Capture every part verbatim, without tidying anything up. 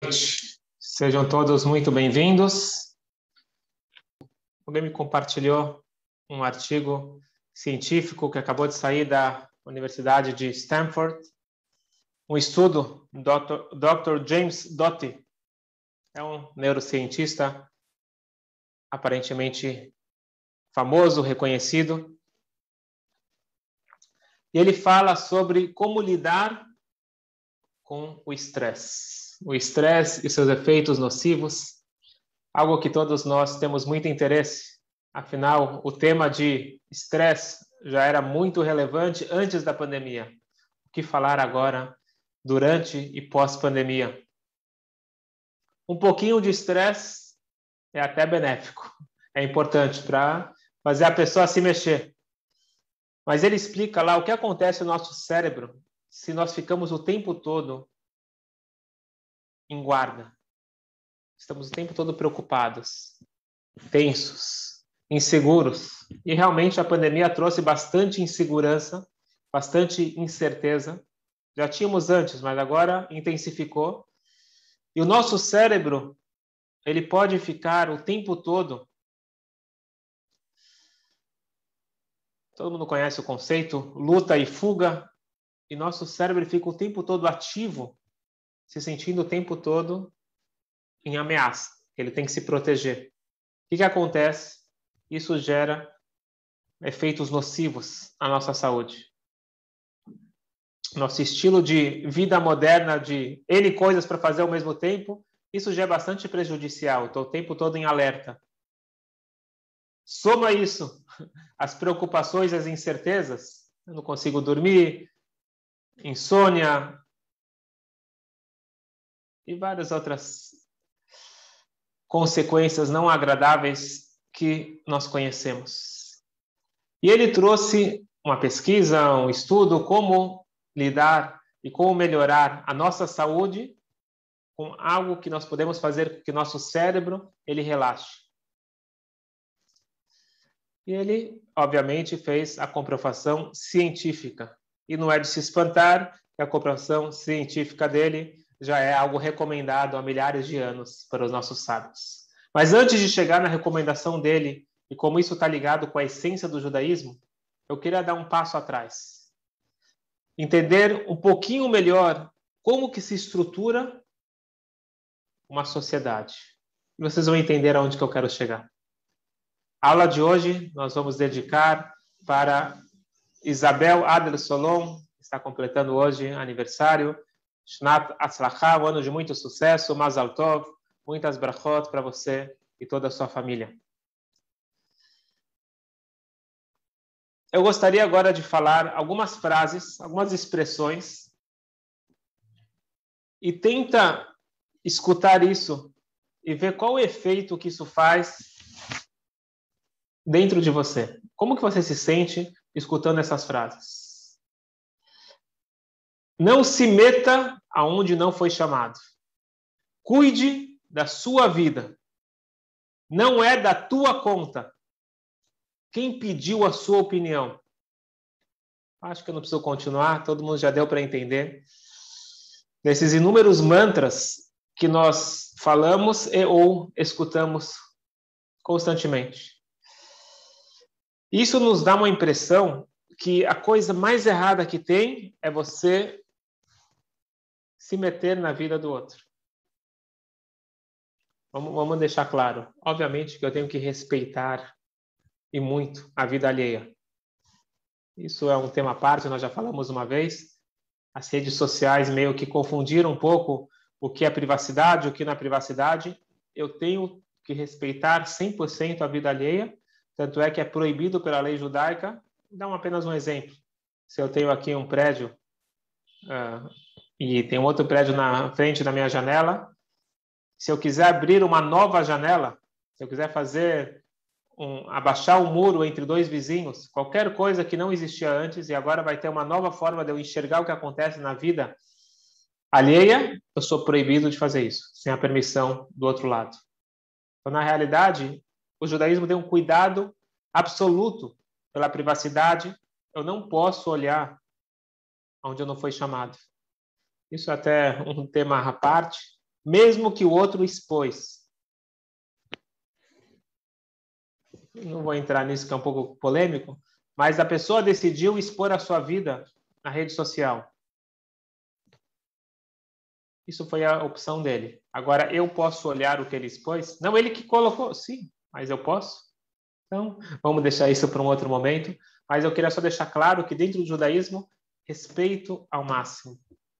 Sejam todos muito bem-vindos. Alguém me compartilhou um artigo científico que acabou de sair da Universidade de Stanford. Um estudo do doutor James Doty. É um neurocientista aparentemente famoso, reconhecido. E ele fala sobre como lidar com o estresse. O estresse e seus efeitos nocivos, algo que todos nós temos muito interesse. Afinal, o tema de estresse já era muito relevante antes da pandemia. O que falar agora, durante e pós-pandemia? Um pouquinho de estresse é até benéfico. É importante para fazer a pessoa se mexer. Mas ele explica lá o que acontece no nosso cérebro se nós ficamos o tempo todo em guarda. Estamos o tempo todo preocupados, tensos, inseguros. E realmente a pandemia trouxe bastante insegurança, bastante incerteza. Já tínhamos antes, mas agora intensificou. E o nosso cérebro, ele pode ficar o tempo todo. Todo mundo conhece o conceito, luta e fuga. E nosso cérebro fica o tempo todo ativo, se sentindo o tempo todo em ameaça. Ele tem que se proteger. O que que acontece? Isso gera efeitos nocivos à nossa saúde. Nosso estilo de vida moderna, de N coisas para fazer ao mesmo tempo, isso já é bastante prejudicial. Estou o tempo todo em alerta. Soma isso, as preocupações e as incertezas. Eu não consigo dormir, insônia e várias outras consequências não agradáveis que nós conhecemos. E ele trouxe uma pesquisa, um estudo, como lidar e como melhorar a nossa saúde com algo que nós podemos fazer que nosso cérebro ele relaxe. E ele, obviamente, fez a comprovação científica. E não é de se espantar que a comprovação científica dele já é algo recomendado há milhares de anos para os nossos sábios. Mas antes de chegar na recomendação dele, e como isso está ligado com a essência do judaísmo, eu queria dar um passo atrás. Entender um pouquinho melhor como que se estrutura uma sociedade. E vocês vão entender aonde que eu quero chegar. A aula de hoje nós vamos dedicar para Isabel Adler Solon, que está completando hoje aniversário. Shnat Atzlacha, um ano de muito sucesso, Mazal Tov, muitas brachot para você e toda a sua família. Eu gostaria agora de falar algumas frases, algumas expressões, e tenta escutar isso e ver qual o efeito que isso faz dentro de você. Como que você se sente escutando essas frases? Não se meta aonde não foi chamado. Cuide da sua vida. Não é da tua conta. Quem pediu a sua opinião? Acho que eu não preciso continuar, todo mundo já deu para entender. Desses inúmeros mantras que nós falamos e ou escutamos constantemente. Isso nos dá uma impressão que a coisa mais errada que tem é você se meter na vida do outro. Vamos, vamos deixar claro. Obviamente que eu tenho que respeitar e muito a vida alheia. Isso é um tema à parte, nós já falamos uma vez. As redes sociais meio que confundiram um pouco o que é privacidade, o que não é privacidade. Eu tenho que respeitar cem por cento a vida alheia, tanto é que é proibido pela lei judaica. Vou dar apenas um exemplo. Se eu tenho aqui um prédio uh, e tem outro prédio na frente da minha janela, se eu quiser abrir uma nova janela, se eu quiser fazer um, abaixar o muro entre dois vizinhos, qualquer coisa que não existia antes e agora vai ter uma nova forma de eu enxergar o que acontece na vida alheia, eu sou proibido de fazer isso, sem a permissão do outro lado. Então, na realidade, o judaísmo tem um cuidado absoluto pela privacidade. Eu não posso olhar onde eu não fui chamado. Isso é até um tema à parte, mesmo que o outro expôs. Não vou entrar nisso, que é um pouco polêmico, mas a pessoa decidiu expor a sua vida na rede social. Isso foi a opção dele. Agora, eu posso olhar o que ele expôs? Não, ele que colocou, sim, mas eu posso? Então, vamos deixar isso para um outro momento. Mas eu queria só deixar claro que dentro do judaísmo, respeito ao máximo.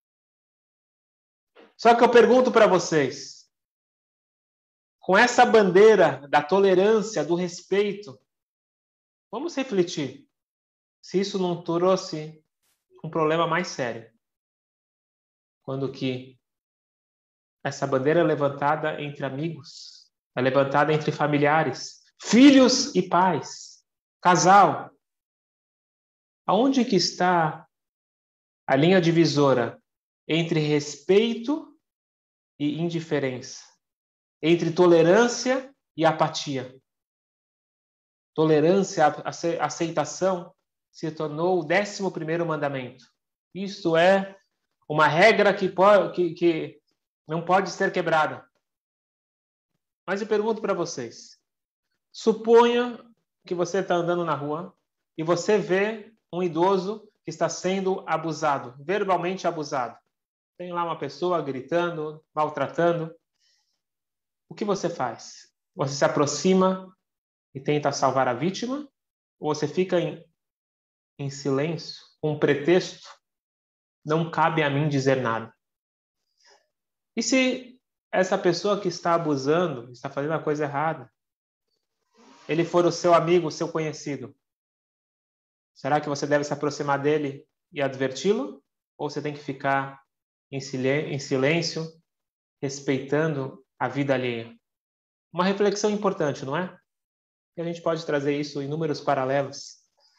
Só que eu pergunto para vocês, com essa bandeira da tolerância, do respeito, vamos refletir se isso não trouxe um problema mais sério. Quando que essa bandeira é levantada entre amigos, é levantada entre familiares, filhos e pais, casal. Aonde que está a linha divisora entre respeito e indiferença? Entre tolerância e apatia? Tolerância, aceitação, se tornou o décimo primeiro mandamento. Isto é uma regra que, pode, que, que não pode ser quebrada. Mas eu pergunto para vocês, suponha que você está andando na rua e você vê um idoso que está sendo abusado, verbalmente abusado. Tem lá uma pessoa gritando, maltratando. O que você faz? Você se aproxima e tenta salvar a vítima? Ou você fica em, em silêncio, com um pretexto? Não cabe a mim dizer nada. E se essa pessoa que está abusando, está fazendo a coisa errada, ele for o seu amigo, o seu conhecido, será que você deve se aproximar dele e adverti-lo? Ou você tem que ficar em silêncio, respeitando a vida alheia? Uma reflexão importante, não é? E a gente pode trazer isso em números paralelos.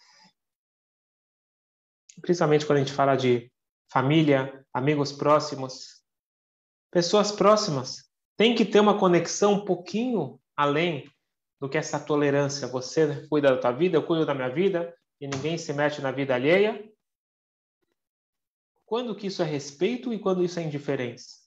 Principalmente quando a gente fala de família, amigos próximos. Pessoas próximas têm que ter uma conexão um pouquinho além do que essa tolerância. Você cuida da tua vida, eu cuido da minha vida, e ninguém se mete na vida alheia. Quando que isso é respeito e quando isso é indiferença?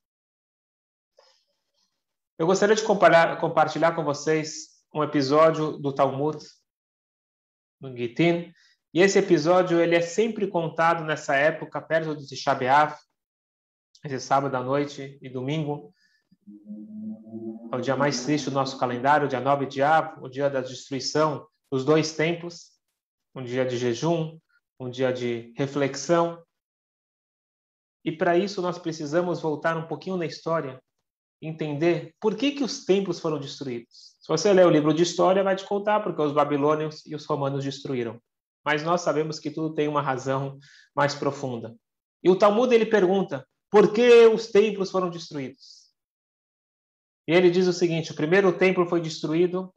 Eu gostaria de compartilhar com vocês um episódio do Talmud, no Gitin, e esse episódio ele é sempre contado nessa época, perto de Tisha B'Av, esse sábado à noite e domingo. É o dia mais triste do nosso calendário, o dia nove de Av, o dia da destruição dos dois templos, um dia de jejum, um dia de reflexão. E para isso nós precisamos voltar um pouquinho na história, entender por que que os templos foram destruídos. Se você ler o livro de história, vai te contar porque os babilônios e os romanos destruíram. Mas nós sabemos que tudo tem uma razão mais profunda. E o Talmud ele pergunta, por que os templos foram destruídos? E ele diz o seguinte, o primeiro templo foi destruído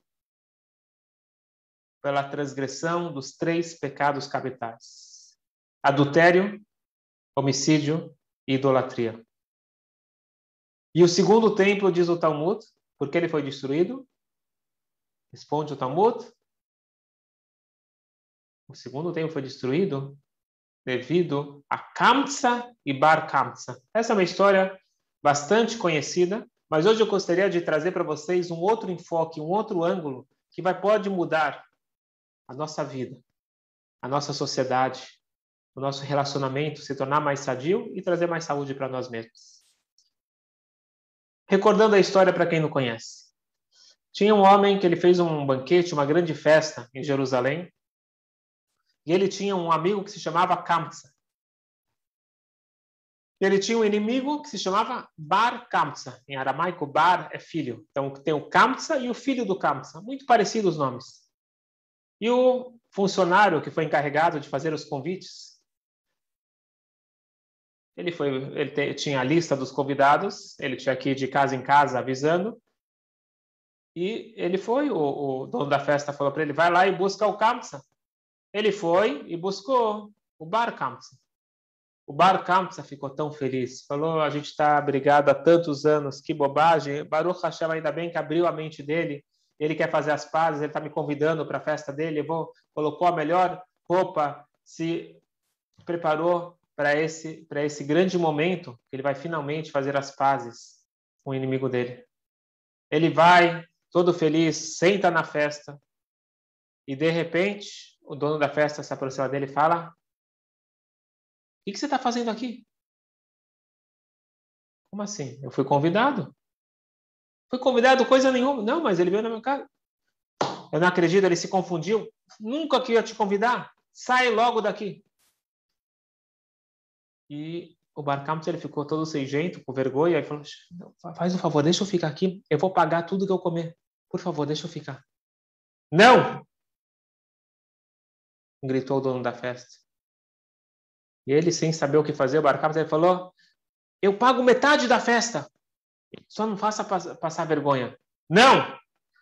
pela transgressão dos três pecados capitais: adultério, homicídio e idolatria. E o segundo templo, diz o Talmud, por que ele foi destruído? Responde o Talmud. O segundo templo foi destruído devido a Kamsa e Bar Kamsa. Essa é uma história bastante conhecida, mas hoje eu gostaria de trazer para vocês um outro enfoque, um outro ângulo que vai, pode mudar a nossa vida, a nossa sociedade, o nosso relacionamento, se tornar mais sadio e trazer mais saúde para nós mesmos. Recordando a história para quem não conhece. Tinha um homem que ele fez um banquete, uma grande festa em Jerusalém, e ele tinha um amigo que se chamava Kamsa. Ele tinha um inimigo que se chamava Bar Kamsa. Em aramaico, Bar é filho. Então tem o Kamsa e o filho do Kamsa. Muito parecidos os nomes. E o funcionário que foi encarregado de fazer os convites, ele, foi, ele te, tinha a lista dos convidados, ele tinha que ir de casa em casa avisando. E ele foi, o, o dono da festa falou para ele, vai lá e busca o Kamsa. Ele foi e buscou o Bar Kamsa. O Bar Kamsa ficou tão feliz. Falou, a gente está brigado há tantos anos, que bobagem. Baruch Hashem, ainda bem que abriu a mente dele. Ele quer fazer as pazes, ele está me convidando para a festa dele. Eu vou, colocou a melhor roupa, se preparou para esse, para esse grande momento, que ele vai finalmente fazer as pazes o inimigo dele. Ele vai, todo feliz, senta na festa, e de repente, o dono da festa se aproxima dele e fala: o que, que você está fazendo aqui? Como assim? Eu fui convidado. Fui convidado coisa nenhuma. Não, mas ele veio na minha casa. Eu não acredito, ele se confundiu. Nunca que ia te convidar. Sai logo daqui. E o Bar Kamsa, ele ficou todo sem jeito, com vergonha, e falou: faz um favor, deixa eu ficar aqui. Eu vou pagar tudo que eu comer. Por favor, deixa eu ficar. Não! Gritou o dono da festa. E ele, sem saber o que fazer, o Bar Kamsa, ele falou: eu pago metade da festa. Só não faça passar vergonha. Não!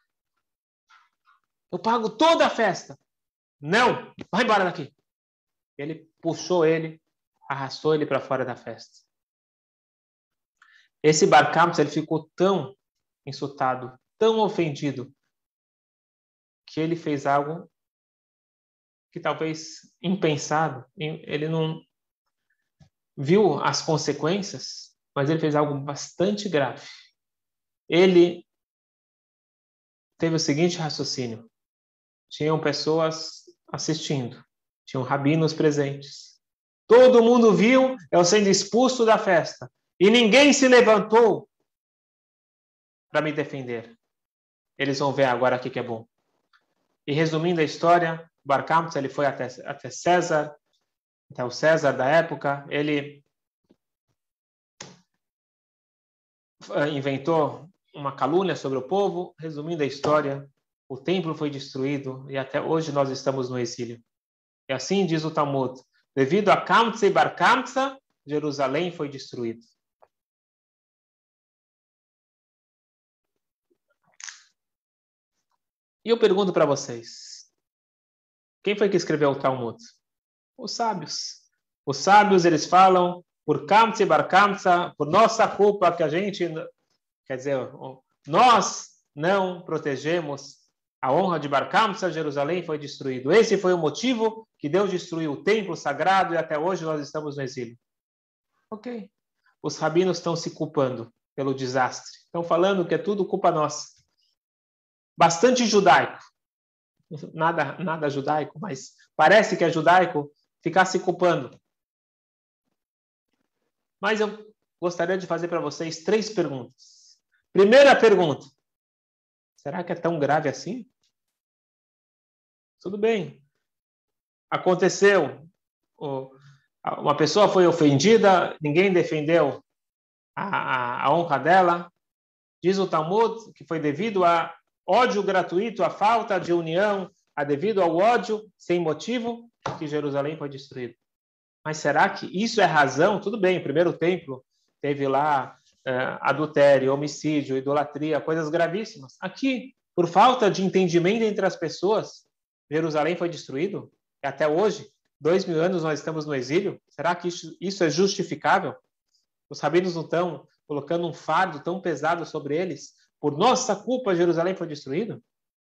Eu pago toda a festa. Não! Vai embora daqui. Ele puxou ele, arrastou ele para fora da festa. Esse Bar Kamsa, ele ficou tão insultado, tão ofendido, que ele fez algo que talvez impensado. Ele não viu as consequências, mas ele fez algo bastante grave. Ele teve o seguinte raciocínio: tinham pessoas assistindo, tinham rabinos presentes. Todo mundo viu eu sendo expulso da festa. E ninguém se levantou para me defender. Eles vão ver agora o que é bom. E resumindo a história, Bar Kamsa, ele foi até, até César, até o César da época. Ele inventou uma calúnia sobre o povo. Resumindo a história, o templo foi destruído e até hoje nós estamos no exílio. E assim diz o Talmud: devido a Kamsa e Bar Kamsa, Jerusalém foi destruído. E eu pergunto para vocês: quem foi que escreveu o Talmud? Os sábios. Os sábios, eles falam: por Kamsa e Bar Kamsa, por nossa culpa que a gente, quer dizer, nós não protegemos a honra de Bar Kamsa, Jerusalém foi destruído. Esse foi o motivo que Deus destruiu o templo sagrado e até hoje nós estamos no exílio. Ok. Os rabinos estão se culpando pelo desastre. Estão falando que é tudo culpa nossa. Bastante judaico. Nada, nada judaico, mas parece que é judaico ficar se culpando. Mas eu gostaria de fazer para vocês três perguntas. Primeira pergunta: será que é tão grave assim? Tudo bem. Aconteceu. Uma pessoa foi ofendida, ninguém defendeu a, a, a honra dela. Diz o Talmud que foi devido a ódio gratuito, a falta de união, a devido ao ódio sem motivo, que Jerusalém foi destruída. Mas será que isso é razão? Tudo bem, o primeiro templo teve lá uh, adultério, homicídio, idolatria, coisas gravíssimas. Aqui, por falta de entendimento entre as pessoas, Jerusalém foi destruído? E até hoje, dois mil anos nós estamos no exílio? Será que isso, isso é justificável? Os rabinos não estão colocando um fardo tão pesado sobre eles? Por nossa culpa, Jerusalém foi destruído?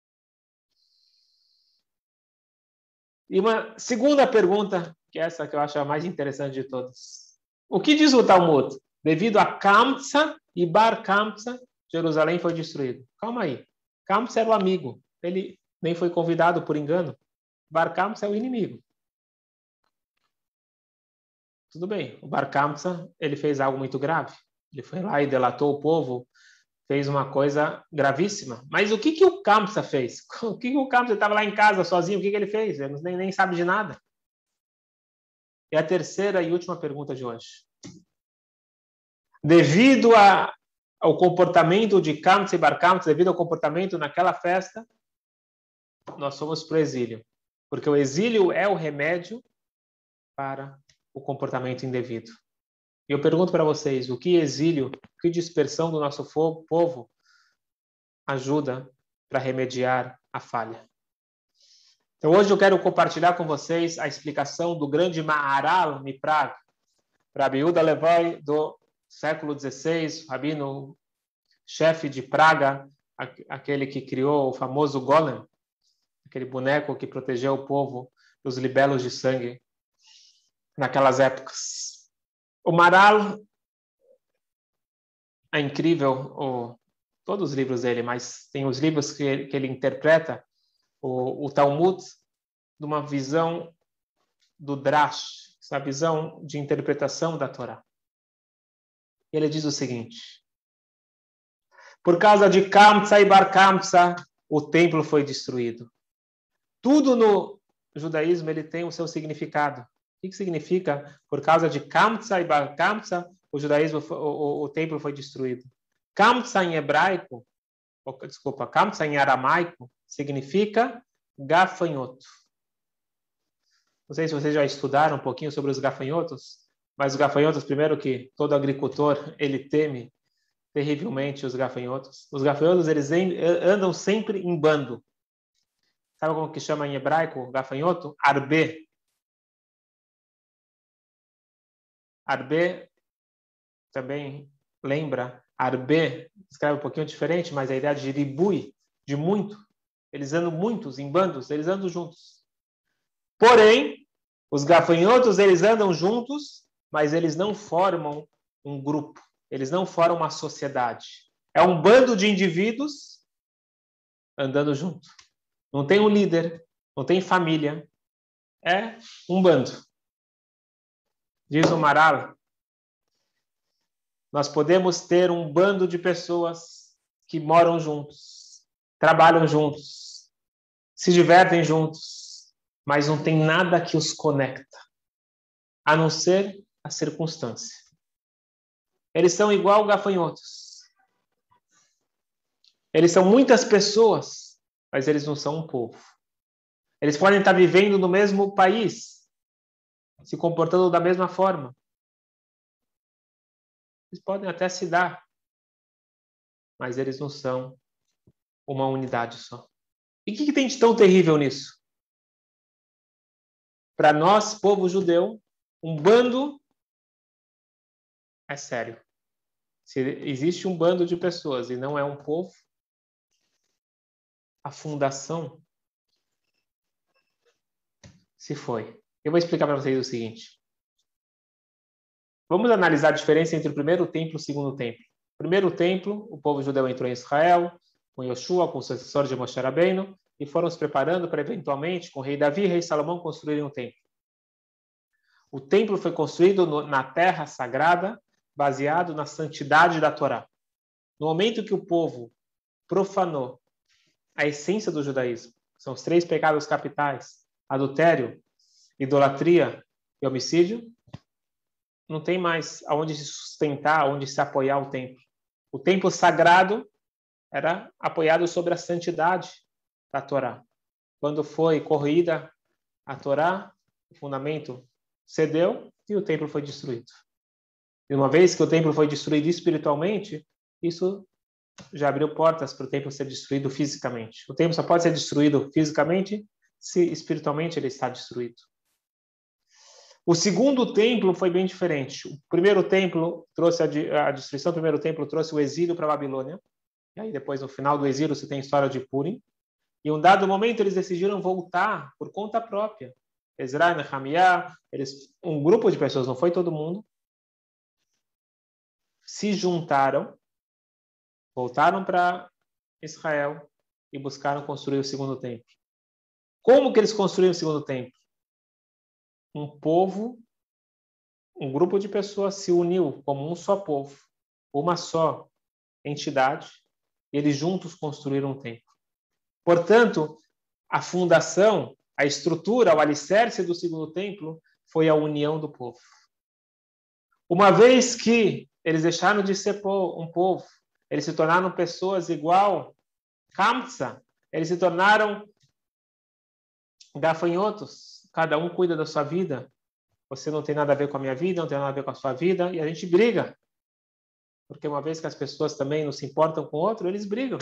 E uma segunda pergunta, que é essa que eu acho a mais interessante de todas. O que diz o Talmud? Devido a Kamsa e Bar Kamsa, Jerusalém foi destruído. Calma aí. Kamsa era o amigo. Ele nem foi convidado por engano. Bar Kamsa é o inimigo. Tudo bem. O Bar Kamsa, ele fez algo muito grave. Ele foi lá e delatou o povo, fez uma coisa gravíssima. Mas o que, que o Kamsa fez? O que, que o Kamsa estava lá em casa sozinho? O que, que ele fez? Ele nem, nem sabe de nada. E a terceira e última pergunta de hoje. Devido a, ao comportamento de Kamsa e Bar Kamsa, devido ao comportamento naquela festa, nós fomos para o exílio. Porque o exílio é o remédio para o comportamento indevido. E eu pergunto para vocês, o que exílio, que dispersão do nosso povo ajuda para remediar a falha? Então hoje eu quero compartilhar com vocês a explicação do grande Maharal Miprag, Rabi Yehuda Levai, do século dezesseis, rabino chefe de Praga, aquele que criou o famoso Golem, aquele boneco que protegeu o povo dos libelos de sangue naquelas épocas. O Maharal, É incrível o, todos os livros dele, mas tem os livros que ele, que ele interpreta, o, o Talmud, de uma visão do Drash, essa visão de interpretação da Torá. Ele diz o seguinte: por causa de Kamsa e Bar Kamsa, o templo foi destruído. Tudo no judaísmo ele tem o seu significado. O que significa? Por causa de Kamsa e Bar Kamsa, o judaísmo, o, o, o templo foi destruído. Kamsa em hebraico, desculpa, Kamsa em aramaico, significa gafanhoto. Não sei se vocês já estudaram um pouquinho sobre os gafanhotos, mas os gafanhotos, primeiro que todo agricultor, ele teme terrivelmente os gafanhotos. Os gafanhotos, eles andam sempre em bando. Sabe como que chama em hebraico gafanhoto? Arbe. Arbe também lembra, arbe, escreve um pouquinho diferente, mas a ideia de ribui, de muito. Eles andam muitos, em bandos, eles andam juntos. Porém, os gafanhotos, eles andam juntos, mas eles não formam um grupo. Eles não formam uma sociedade. É um bando de indivíduos andando junto. Não tem um líder, não tem família. É um bando. Diz o Maral, nós podemos ter um bando de pessoas que moram juntos, trabalham juntos, se divertem juntos, mas não tem nada que os conecta, a não ser a circunstância. Eles são igual gafanhotos. Eles são muitas pessoas, mas eles não são um povo. Eles podem estar vivendo no mesmo país, se comportando da mesma forma. Eles podem até se dar, mas eles não são uma unidade só. E o que, que tem de tão terrível nisso? Para nós, povo judeu, um bando é sério. Se existe um bando de pessoas e não é um povo, a fundação se foi. Eu vou explicar para vocês o seguinte. Vamos analisar a diferença entre o primeiro templo e o segundo templo. O primeiro templo, o povo judeu entrou em Israel, com Yoshua, com o sucessor de Moshe Rabbeinu, e foram se preparando para, eventualmente, com o rei Davi e o rei Salomão, construírem um templo. O templo foi construído no, na terra sagrada, baseado na santidade da Torá. No momento que o povo profanou a essência do judaísmo, são os três pecados capitais, adultério, idolatria e homicídio, não tem mais aonde se sustentar, aonde se apoiar o templo. O templo sagrado era apoiado sobre a santidade da Torá. Quando foi corroída a Torá, o fundamento cedeu e o templo foi destruído. E uma vez que o templo foi destruído espiritualmente, isso já abriu portas para o templo ser destruído fisicamente. O templo só pode ser destruído fisicamente se espiritualmente ele está destruído. O segundo templo foi bem diferente. O primeiro templo trouxe a, a destruição, o primeiro templo trouxe o exílio para a Babilônia. E aí depois, no final do exílio, se tem a história de Purim. E em um dado momento, eles decidiram voltar por conta própria. Ezra e Nehemiah, eles, um grupo de pessoas, não foi todo mundo, se juntaram, voltaram para Israel e buscaram construir o segundo templo. Como que eles construíram o segundo templo? Um povo, um grupo de pessoas se uniu como um só povo, uma só entidade, e eles juntos construíram um templo. Portanto, a fundação, a estrutura, o alicerce do segundo templo foi a união do povo. Uma vez que eles deixaram de ser um povo, eles se tornaram pessoas igual Kamsa, eles se tornaram gafanhotos, cada um cuida da sua vida. Você não tem nada a ver com a minha vida, não tem nada a ver com a sua vida, e a gente briga. Porque uma vez que as pessoas também não se importam com o outro, eles brigam.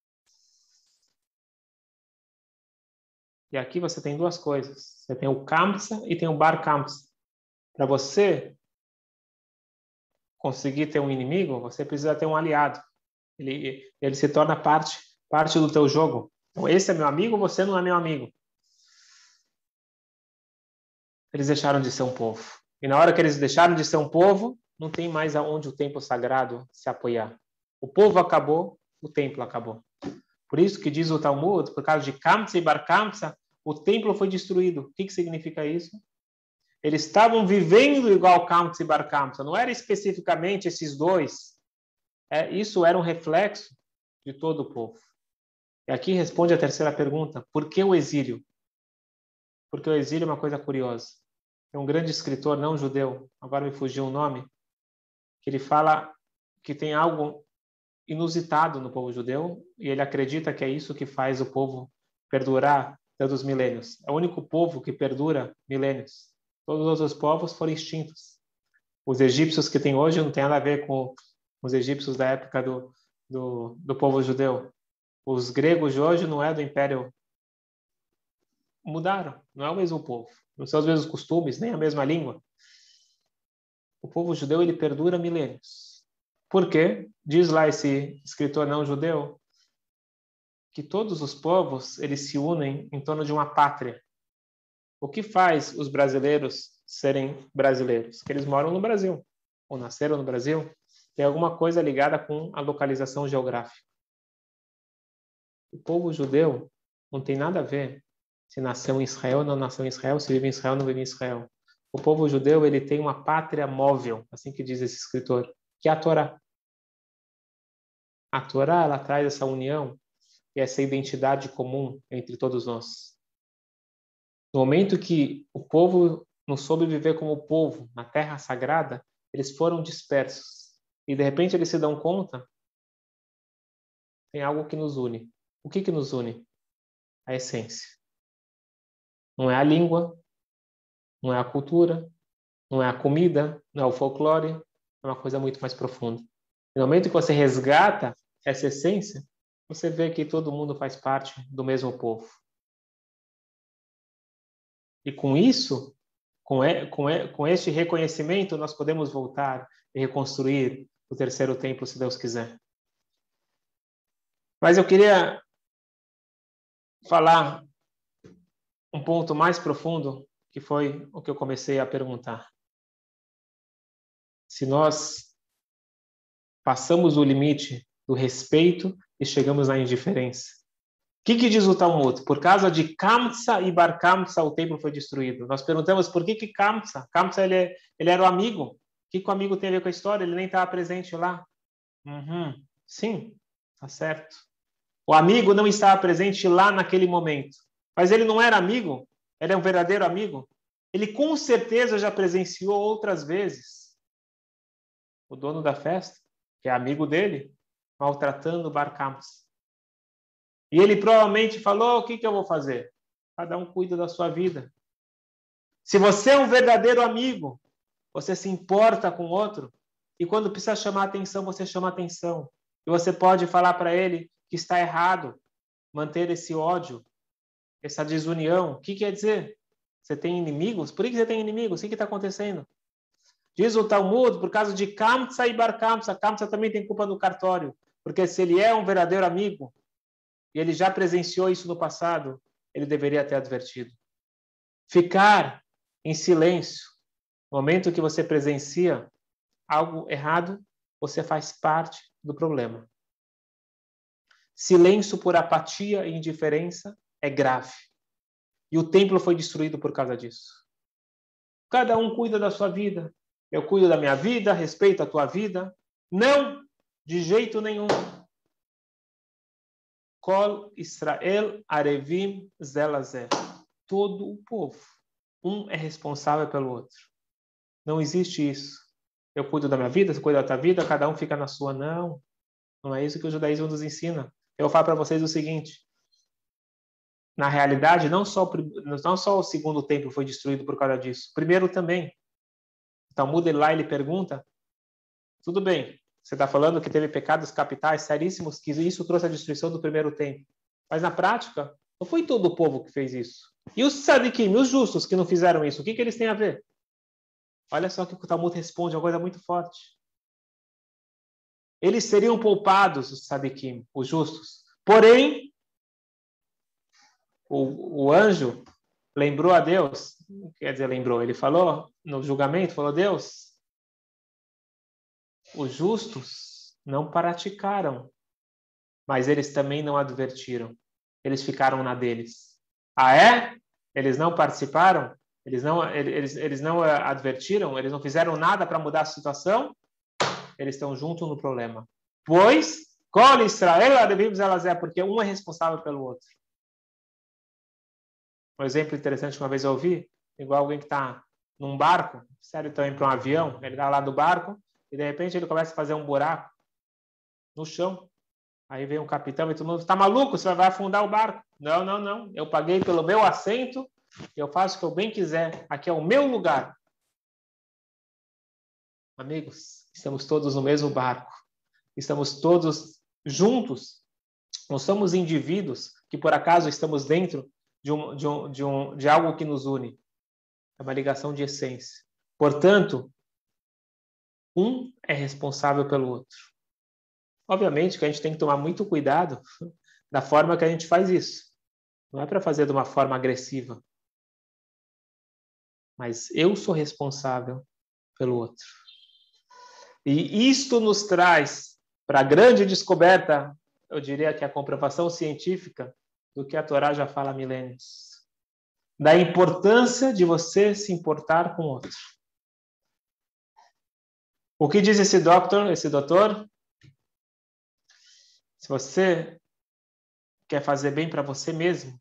E aqui você tem duas coisas. Você tem o Kamsa e tem o Bar Kamsa. Para você conseguir ter um inimigo, você precisa ter um aliado. Ele, ele se torna parte, parte do teu jogo. Então, esse é meu amigo, você não é meu amigo. Eles deixaram de ser um povo. E na hora que eles deixaram de ser um povo, não tem mais aonde o templo sagrado se apoiar. O povo acabou, o templo acabou. Por isso que diz o Talmud, por causa de Kamsa e Bar Kamsa, o templo foi destruído. O que, que significa isso? Eles estavam vivendo igual Kamsa e Bar Kamsa. Não era especificamente esses dois. É, isso era um reflexo de todo o povo. E aqui responde a terceira pergunta. Por que o exílio? Porque o exílio é uma coisa curiosa. Tem um grande escritor não judeu, agora me fugiu o nome, que ele fala que tem algo inusitado no povo judeu e ele acredita que é isso que faz o povo perdurar tantos milênios. É o único povo que perdura milênios. Todos os povos foram extintos. Os egípcios que tem hoje não tem nada a ver com os egípcios da época do, do, do povo judeu. Os gregos de hoje não é do Império. Mudaram, não é o mesmo povo. Não são os mesmos costumes, nem a mesma língua. O povo judeu, ele perdura milênios. Por quê? Diz lá esse escritor não judeu que todos os povos, eles se unem em torno de uma pátria. O que faz os brasileiros serem brasileiros? Que eles moram no Brasil, ou nasceram no Brasil. Tem alguma coisa ligada com a localização geográfica. O povo judeu não tem nada a ver se nasceu em Israel ou não nasceu em Israel, se vive em Israel ou não vive em Israel. O povo judeu, ele tem uma pátria móvel, assim que diz esse escritor, que é a Torá. A Torá, ela traz essa união e essa identidade comum entre todos nós. No momento que o povo não soube viver como povo na terra sagrada, eles foram dispersos. E de repente eles se dão conta, tem algo que nos une. O que que nos une? A essência. Não é a língua, não é a cultura, não é a comida, não é o folclore, é uma coisa muito mais profunda. No momento que você resgata essa essência, você vê que todo mundo faz parte do mesmo povo. E com isso, com, e, com, e, com este reconhecimento, nós podemos voltar e reconstruir o terceiro templo, se Deus quiser. Mas eu queria falar um ponto mais profundo, que foi o que eu comecei a perguntar. Se nós passamos o limite do respeito e chegamos na indiferença. O que, que diz o Talmud? Por causa de Kamsa e Bar Kamsa, o templo foi destruído. Nós perguntamos por que que Kamsa? Kamsa, ele, é, ele era o amigo. O que, que o amigo tem a ver com a história? Ele nem estava presente lá. Uhum. Sim, tá certo. O amigo não estava presente lá naquele momento. Mas ele não era amigo? Ele é um verdadeiro amigo? Ele com certeza já presenciou outras vezes o dono da festa, que é amigo dele, maltratando o Bar Kamsa. E ele provavelmente falou, o que, que eu vou fazer? Cada um cuida da sua vida. Se você é um verdadeiro amigo, você se importa com o outro, e quando precisa chamar atenção, você chama atenção. E você pode falar para ele que está errado manter esse ódio, essa desunião. O que quer dizer? Você tem inimigos? Por que você tem inimigos? O que está acontecendo? Diz o Talmud, por causa de Kamsa e Bar Kamsa. Kamsa também tem culpa no cartório, porque se ele é um verdadeiro amigo, e ele já presenciou isso no passado, ele deveria ter advertido. Ficar em silêncio, no momento que você presencia algo errado, você faz parte do problema. Silêncio por apatia e indiferença é grave. E o templo foi destruído por causa disso. Cada um cuida da sua vida. Eu cuido da minha vida, respeito a tua vida. Não, de jeito nenhum. Kol Israel Arevim Zelazé. Todo o povo. Um é responsável pelo outro. Não existe isso. Eu cuido da minha vida, você cuida da tua vida, cada um fica na sua. Não. Não é isso que o judaísmo nos ensina. Eu falo para vocês o seguinte. Na realidade, não só, não só o segundo templo foi destruído por causa disso. O primeiro também. O Talmud lá, ele pergunta, tudo bem, você está falando que teve pecados capitais seríssimos, que isso trouxe a destruição do primeiro templo. Mas na prática, não foi todo o povo que fez isso. E os tzadikim, os justos que não fizeram isso, o que, que eles têm a ver? Olha só que o Talmud responde, uma coisa muito forte. Eles seriam poupados, os tzadikim, os justos. Porém, o, o anjo lembrou a Deus, quer dizer, lembrou, ele falou no julgamento, falou, Deus, os justos, não praticaram, mas eles também não advertiram. Eles ficaram na deles. Ah, é? Eles não participaram? Eles não, eles, eles não advertiram? Eles não fizeram nada para mudar a situação? Eles estão juntos no problema. Pois, Kol Israel Adevim Zelazé, porque um é responsável pelo outro. Um exemplo interessante que uma vez eu ouvi, igual alguém que está num barco, sério também para um avião, ele está lá do barco, e de repente ele começa a fazer um buraco no chão. Aí vem um capitão e todo mundo, está maluco? Você vai afundar o barco? Não, não, não. Eu paguei pelo meu assento, eu faço o que eu bem quiser. Aqui é o meu lugar. Amigos, estamos todos no mesmo barco. Estamos todos juntos. Não somos indivíduos que por acaso estamos dentro de, um, de, um, de, um, de algo que nos une. É uma ligação de essência. Portanto, um é responsável pelo outro. Obviamente que a gente tem que tomar muito cuidado da forma que a gente faz isso. Não é para fazer de uma forma agressiva. Mas eu sou responsável pelo outro. E isto nos traz para a grande descoberta, eu diria que a comprovação científica do que a Torá já fala há milênios. Da importância de você se importar com o outro. O que diz esse doutor, esse doutor? Se você quer fazer bem para você mesmo,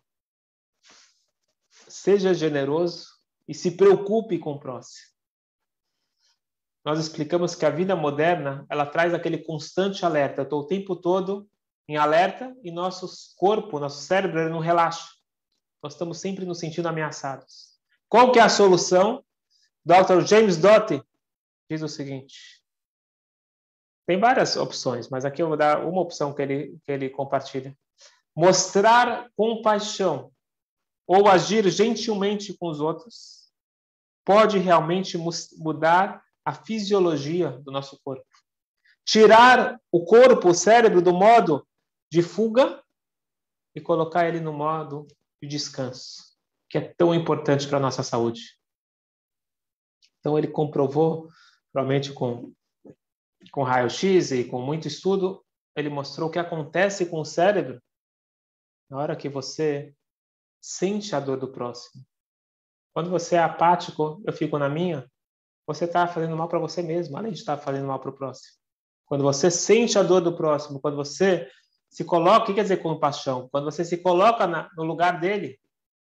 seja generoso e se preocupe com o próximo. Nós explicamos que a vida moderna, ela traz aquele constante alerta. Eu estou o tempo todo em alerta e nosso corpo, nosso cérebro, ele não relaxa. Nós estamos sempre nos sentindo ameaçados. Qual que é a solução? doutor James Doty diz o seguinte. Tem várias opções, mas aqui eu vou dar uma opção que ele, que ele compartilha. Mostrar compaixão ou agir gentilmente com os outros pode realmente mudar a fisiologia do nosso corpo. Tirar o corpo, o cérebro, do modo de fuga e colocar ele no modo de descanso, que é tão importante para a nossa saúde. Então ele comprovou, provavelmente com, com raio-x e com muito estudo, ele mostrou o que acontece com o cérebro na hora que você sente a dor do próximo. Quando você é apático, eu fico na minha, você está fazendo mal para você mesmo, além de estar fazendo mal para o próximo. Quando você sente a dor do próximo, quando você se coloca, o que quer dizer compaixão? Quando você se coloca na, no lugar dele,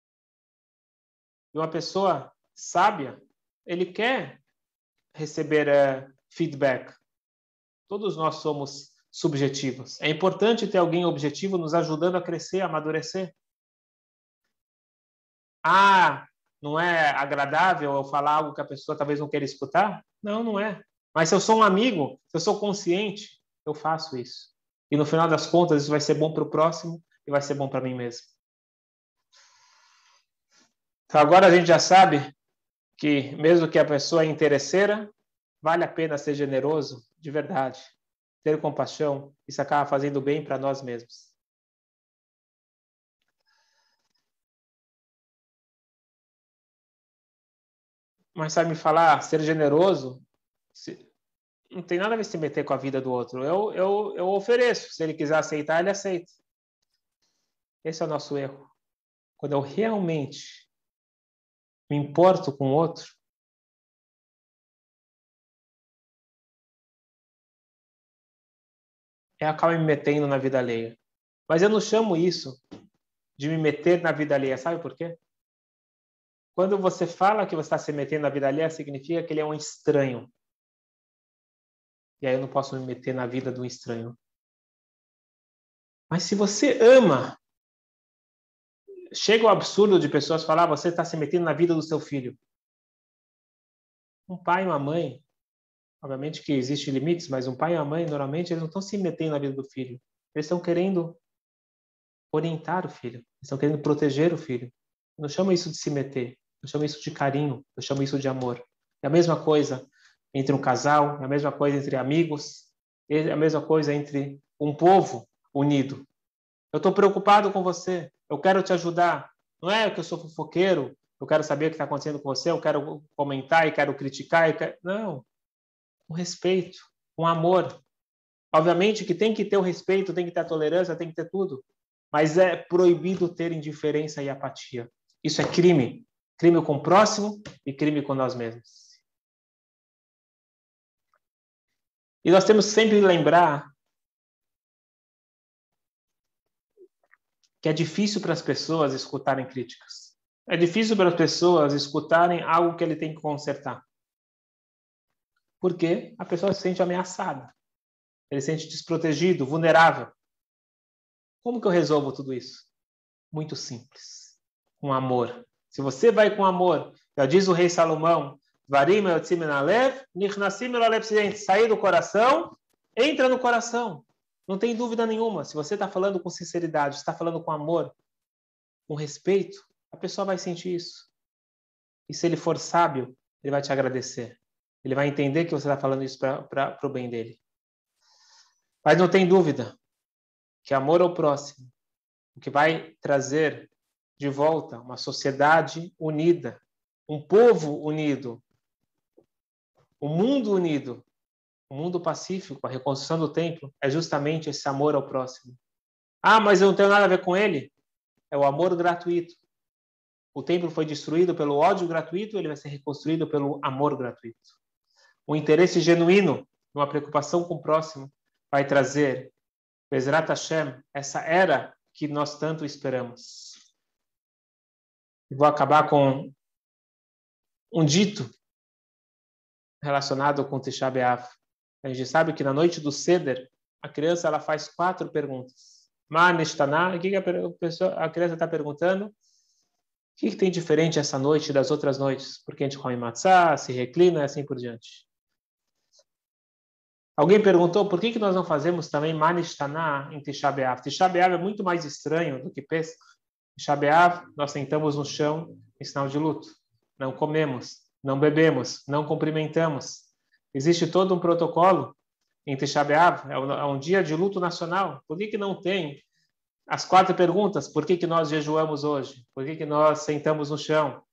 de uma pessoa sábia, ele quer receber uh, feedback. Todos nós somos subjetivos. É importante ter alguém objetivo nos ajudando a crescer, a amadurecer. Ah, não é agradável eu falar algo que a pessoa talvez não queira escutar? Não, não é. Mas se eu sou um amigo, se eu sou consciente, eu faço isso. E no final das contas, isso vai ser bom para o próximo e vai ser bom para mim mesmo. Então agora a gente já sabe que mesmo que a pessoa é interesseira, vale a pena ser generoso de verdade. Ter compaixão, isso acaba fazendo bem para nós mesmos. Mas sabe me falar, ser generoso, se, não tem nada a ver se meter com a vida do outro. Eu, eu, eu ofereço. Se ele quiser aceitar, ele aceita. Esse é o nosso erro. Quando eu realmente me importo com o outro, eu acabo me metendo na vida alheia. Mas eu não chamo isso de me meter na vida alheia. Sabe por quê? Quando você fala que você está se metendo na vida alheia, significa que ele é um estranho. E aí eu não posso me meter na vida do estranho. Mas se você ama, chega o absurdo de pessoas falar, você está se metendo na vida do seu filho. Um pai e uma mãe, obviamente que existem limites, mas um pai e uma mãe, normalmente, eles não estão se metendo na vida do filho. Eles estão querendo orientar o filho. Eles estão querendo proteger o filho. Eu não chamo isso de se meter. Eu chamo isso de carinho. Eu chamo isso de amor. É a mesma coisa entre um casal, é a mesma coisa entre amigos, é a mesma coisa entre um povo unido. Eu estou preocupado com você. Eu quero te ajudar. Não é que eu sou fofoqueiro, eu quero saber o que está acontecendo com você, eu quero comentar e quero criticar. E quero... Não. Com respeito, com amor. Obviamente que tem que ter o respeito, tem que ter a tolerância, tem que ter tudo. Mas é proibido ter indiferença e apatia. Isso é crime. Crime com o próximo e crime com nós mesmos. E nós temos sempre que lembrar que é difícil para as pessoas escutarem críticas. É difícil para as pessoas escutarem algo que ele tem que consertar. Porque a pessoa se sente ameaçada. Ele se sente desprotegido, vulnerável. Como que eu resolvo tudo isso? Muito simples. Com amor. Se você vai com amor, já diz o rei Salomão, sair do coração, entra no coração. Não tem dúvida nenhuma. Se você está falando com sinceridade, está falando com amor, com respeito, a pessoa vai sentir isso. E se ele for sábio, ele vai te agradecer. Ele vai entender que você está falando isso para o bem dele. Mas não tem dúvida que amor ao próximo, o que vai trazer de volta uma sociedade unida, um povo unido, um mundo unido, um mundo pacífico, a reconstrução do templo, é justamente esse amor ao próximo. Ah, mas eu não tenho nada a ver com ele? É o amor gratuito. O templo foi destruído pelo ódio gratuito, ele vai ser reconstruído pelo amor gratuito. O interesse genuíno, uma preocupação com o próximo, vai trazer, Bezrat Hashem, essa era que nós tanto esperamos. E vou acabar com um dito relacionado com Tisha B'Av. A gente sabe que na noite do Seder, a criança ela faz quatro perguntas. Ma neshtaná, o que a, pessoa, a criança está perguntando? O que, que tem diferente essa noite das outras noites? Porque a gente come matzá, se reclina e assim por diante. Alguém perguntou por que, que nós não fazemos também Ma neshtaná em Tisha B'Av? Tisha B'Av é muito mais estranho do que Pesach. Tisha B'Av, nós sentamos no chão em sinal de luto. Não comemos, não bebemos, não cumprimentamos. Existe todo um protocolo em Tisha B'Av, é um dia de luto nacional. Por que, que não tem as quatro perguntas? Por que, que nós jejuamos hoje? Por que, que nós sentamos no chão?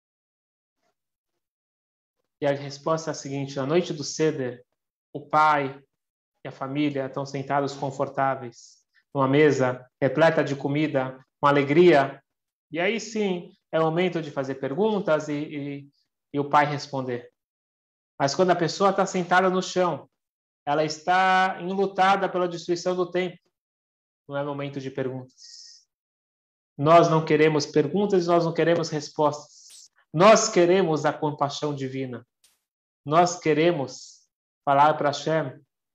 E a resposta é a seguinte: na noite do Seder, o pai e a família estão sentados confortáveis, numa mesa repleta de comida, com alegria. E aí sim, é o momento de fazer perguntas e, e, e o pai responder. Mas quando a pessoa está sentada no chão, ela está enlutada pela destruição do templo, não é momento de perguntas. Nós não queremos perguntas, nós não queremos respostas. Nós queremos a compaixão divina. Nós queremos falar para Hashem: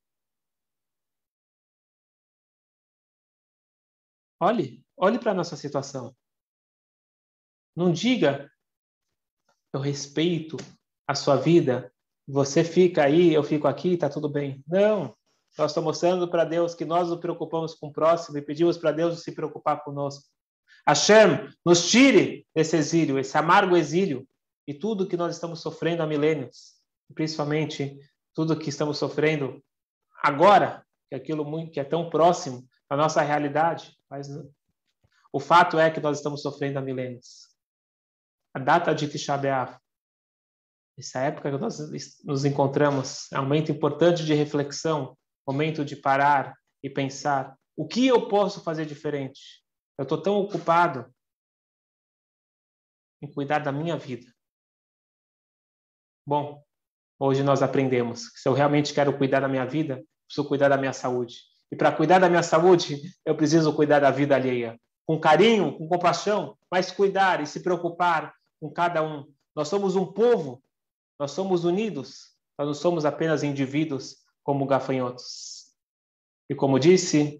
olhe, olhe para a nossa situação. Não diga, eu respeito a sua vida, você fica aí, eu fico aqui, está tudo bem. Não, nós estamos mostrando para Deus que nós nos preocupamos com o próximo e pedimos para Deus se preocupar conosco. Hashem, nos tire desse exílio, esse amargo exílio, e tudo que nós estamos sofrendo há milênios, principalmente tudo que estamos sofrendo agora, que é aquilo muito, que é tão próximo da nossa realidade, mas o fato é que nós estamos sofrendo há milênios. A data de Tisha B'Av, essa época que nós nos encontramos, é um momento importante de reflexão, momento de parar e pensar: o que eu posso fazer diferente? Eu estou tão ocupado em cuidar da minha vida. Bom, hoje nós aprendemos que se eu realmente quero cuidar da minha vida, preciso cuidar da minha saúde. E para cuidar da minha saúde, eu preciso cuidar da vida alheia. Com carinho, com compaixão, mas cuidar e se preocupar com cada um. Nós somos um povo, nós somos unidos, nós não somos apenas indivíduos como gafanhotos. E como disse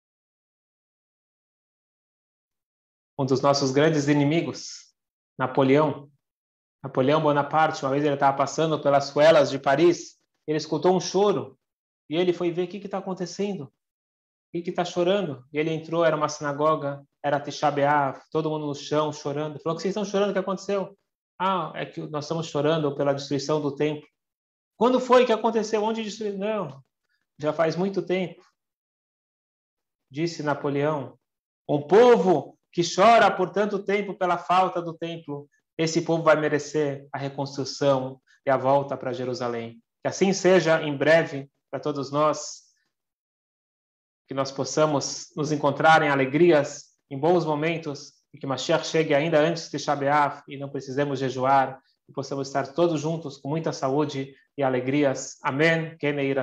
um dos nossos grandes inimigos, Napoleão, Napoleão Bonaparte, uma vez ele estava passando pelas ruelas de Paris, ele escutou um choro, e ele foi ver o que está acontecendo, o que está chorando. E ele entrou, era uma sinagoga, era Tisha B'Av, todo mundo no chão chorando. Falou: que vocês estão chorando, o que aconteceu? Ah, é que nós estamos chorando pela destruição do templo. Quando foi que aconteceu? Onde destruiu? Não, já faz muito tempo. Disse Napoleão: um povo que chora por tanto tempo pela falta do templo, esse povo vai merecer a reconstrução e a volta para Jerusalém. Que assim seja em breve para todos nós. que nós possamos nos encontrar em alegrias, em bons momentos, e que Mashiach chegue ainda antes de Tisha B'Av e não precisemos jejuar, e possamos estar todos juntos com muita saúde e alegrias. Amém.